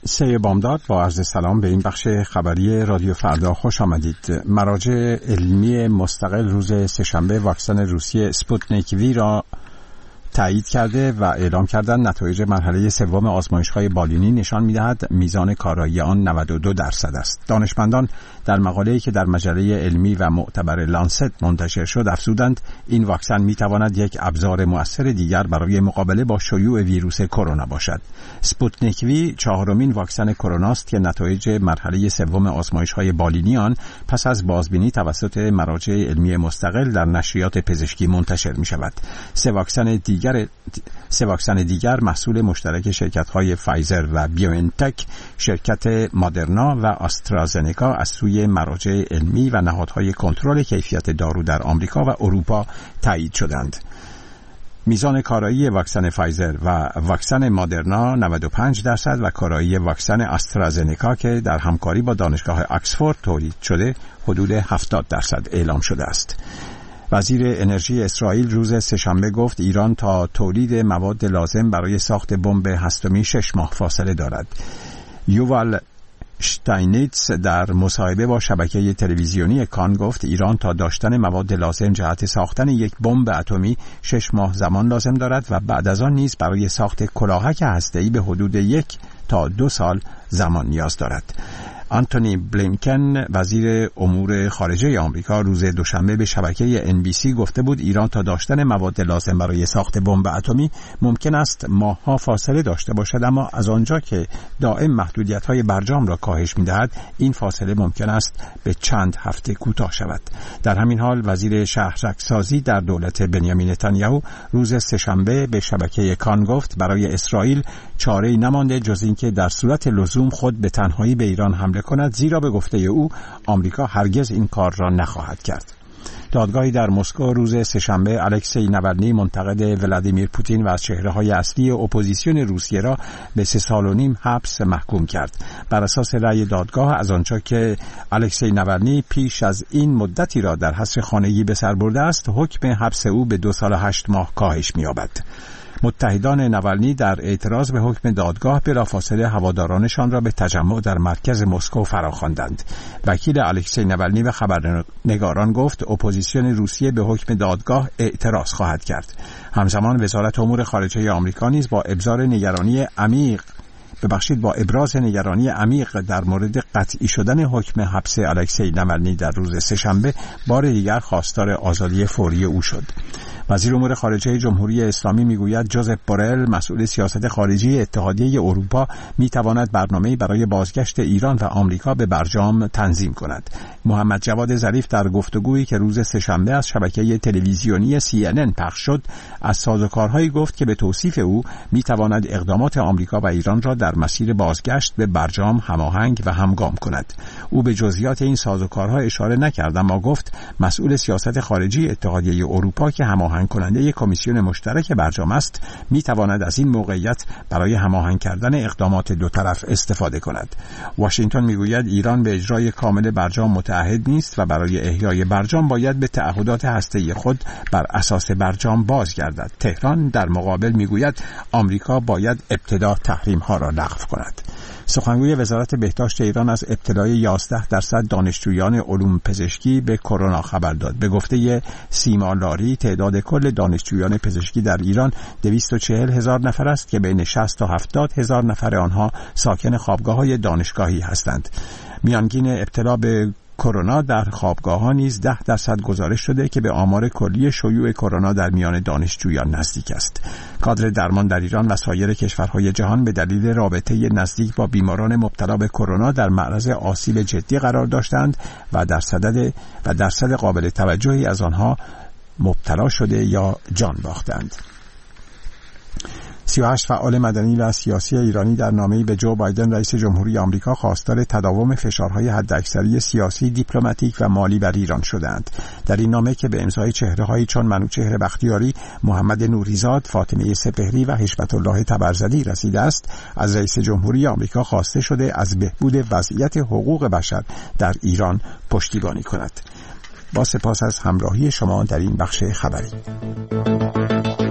سه بامداد با عرض سلام به این بخش خبری رادیو فردا خوش آمدید. مراجع علمی مستقل روز سه‌شنبه واکسن روسیه اسپوتنیک وی را تایید کرده و اعلام کردن نتایج مرحله سوم آزمایش‌های بالینی نشان می‌دهد میزان کارایی آن 92% است. دانشمندان در مقاله‌ای که در مجله علمی و معتبر لانست منتشر شد افزودند این واکسن می‌تواند یک ابزار مؤثر دیگر برای مقابله با شیوع ویروس کرونا باشد. اسپوتنیک وی چهارمین واکسن کرونا است که نتایج مرحله سوم آزمایش‌های بالینی آن پس از بازبینی توسط مراجع علمی مستقل در نشریات پزشکی منتشر می‌شود. سه واکسن دیگر محصول مشترک شرکت‌های فایزر و بیوانتک، شرکت مادرنا و آسترازنکا از سوی مراجع علمی و نهادهای کنترل کیفیت دارو در آمریکا و اروپا تایید شدند. میزان کارایی واکسن فایزر و واکسن مادرنا 95% و کارایی واکسن آسترازنکا که در همکاری با دانشگاه اکسفورد تولید شده حدود 70% اعلام شده است. وزیر انرژی اسرائیل روز سه‌شنبه گفت ایران تا تولید مواد لازم برای ساخت بمب هستمی 6 ماه فاصله دارد. یووال شتاینیتس در مصاحبه با شبکه تلویزیونی کان گفت ایران تا داشتن مواد لازم جهت ساختن یک بمب اتمی 6 ماه زمان لازم دارد و بعد از آن نیز برای ساخت کلاهک هسته‌ای به حدود 1 تا 2 سال زمان نیاز دارد. آنتونی بلینکن وزیر امور خارجه آمریکا روز دوشنبه به شبکه NBC گفته بود ایران تا داشتن مواد لازم برای ساخت بمب اتمی ممکن است ماه‌ها فاصله داشته باشد، اما از آنجا که دائم محدودیت‌های برجام را کاهش می‌دهد این فاصله ممکن است به چند هفته کوتاه شود. در همین حال وزیر شهرک‌سازی در دولت بنیامین نتانیاهو روز سه‌شنبه به شبکه کان گفت برای اسرائیل چاره‌ای نمانده جز اینکه در صورت لزوم خود به تنهایی به ایران حمله کند، زیرا به گفته او آمریکا هرگز این کار را نخواهد کرد. دادگاهی در مسکو روز سه‌شنبه الکسی ناولنی منتقد ولادیمیر پوتین و از چهره‌های اصلی اپوزیسیون روسیه را به 3.5 سال حبس محکوم کرد. بر اساس رأی دادگاه از آنجا که الکسی ناولنی پیش از این مدتی را در حبس خانگی به سر برده است، حکم حبس او به 2 سال و 8 ماه کاهش می‌یابد. متحدان ناولنی در اعتراض به حکم دادگاه بلافاصله هوادارانشان را به تجمع در مرکز مسکو فراخواندند. وکیل الکسی ناولنی به خبرنگاران گفت اپوزیسیون روسیه به حکم دادگاه اعتراض خواهد کرد. همزمان وزارت امور خارجه آمریکا نیز با ابراز نگرانی عمیق در مورد قطعی شدن حکم حبس الکسی ناولنی در روز سه‌شنبه بار دیگر خواستار آزادی فوری او شد. وزیر امور خارجه جمهوری اسلامی میگوید جوزف بورل مسئول سیاست خارجی اتحادیه اروپا میتواند برنامه‌ای برای بازگشت ایران و آمریکا به برجام تنظیم کند. محمد جواد ظریف در گفتگویی که روز سه‌شنبه از شبکه تلویزیونی CNN پخش شد از سازوکارهایی گفت که به توصیف او میتواند اقدامات آمریکا و ایران را در مسیر بازگشت به برجام هماهنگ و همگام کند. او به جزئیات این سازوکارها اشاره نکرد، اما گفت مسئول سیاست خارجی اتحادیه اروپا که هماهنگ کننده یک کمیسیون مشترک برجام است میتواند از این موقعیت برای هماهنگ کردن اقدامات دو طرف استفاده کند. واشنگتن میگوید ایران به اجرای کامل برجام متعهد نیست و برای احیای برجام باید به تعهدات هسته‌ای خود بر اساس برجام بازگردد. تهران در مقابل میگوید آمریکا باید ابتدا تحریم‌ها را لغو کند. سخنگوی وزارت بهداشت ایران از ابتلای 11% دانشجویان علوم پزشکی به کرونا خبر داد. به گفته سیما لاری تعداد کل دانشجویان پزشکی در ایران 240,000 نفر است که بین 60 تا 70,000 نفر آنها ساکن خوابگاه‌های دانشگاهی هستند. میانگین ابتلا به کرونا در خوابگاه‌ها نیز 10% گزارش شده که به آمار کلی شیوع کرونا در میان دانشجویان نزدیک است. کادر درمان در ایران و سایر کشورهای جهان به دلیل رابطه نزدیک با بیماران مبتلا به کرونا در معرض آسیب جدی قرار داشتند و درصد قابل توجهی از آنها مبتلا شده یا جان باختند. 38 فعال مدنی و سیاسی ایرانی در نامه‌ای به جو بایدن رئیس جمهوری آمریکا خواستار تداوم فشارهای حداکثری سیاسی، دیپلماتیک و مالی بر ایران شدند. در این نامه که به امضای چهره‌هایی چون منوچهر بختیاری، محمد نوریزاد، فاطمه سپهری و حشمت الله تبرزدی رسیده است، از رئیس جمهوری آمریکا خواسته شده از بهبود وضعیت حقوق بشر در ایران پشتیبانی کند. با سپاس از همراهی شما در این بخش خبری.